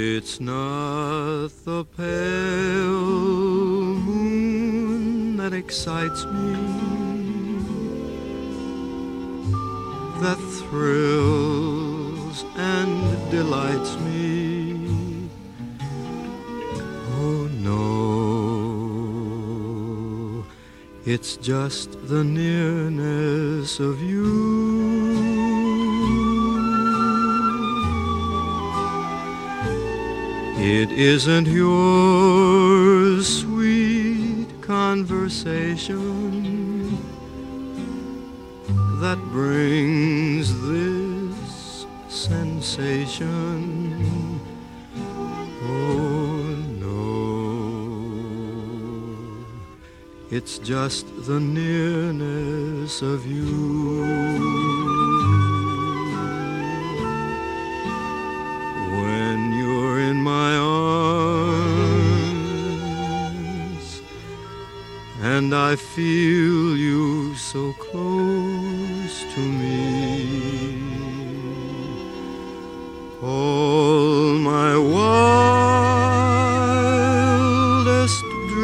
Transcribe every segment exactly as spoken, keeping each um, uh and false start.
It's not the pale moon that excites me, that thrills and delights me. Oh no, it's just the nearness of you. It isn't your sweet conversation that brings this sensation. Oh no, it's just the nearness of you. When you're in my arms and I feel you so close to me, all my wildest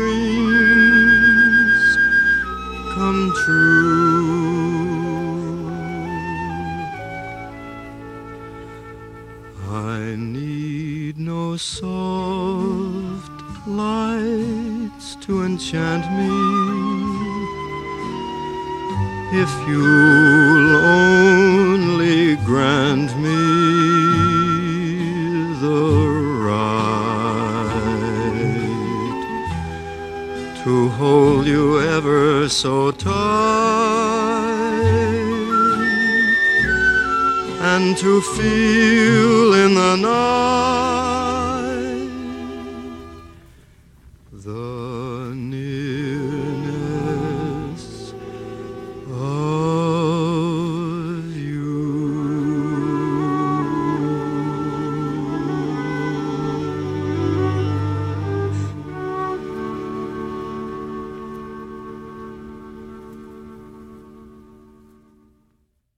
dreams come true. I need no soft lights to enchant me, if you'll only grant me the right to hold you ever so tight, and to feel in the night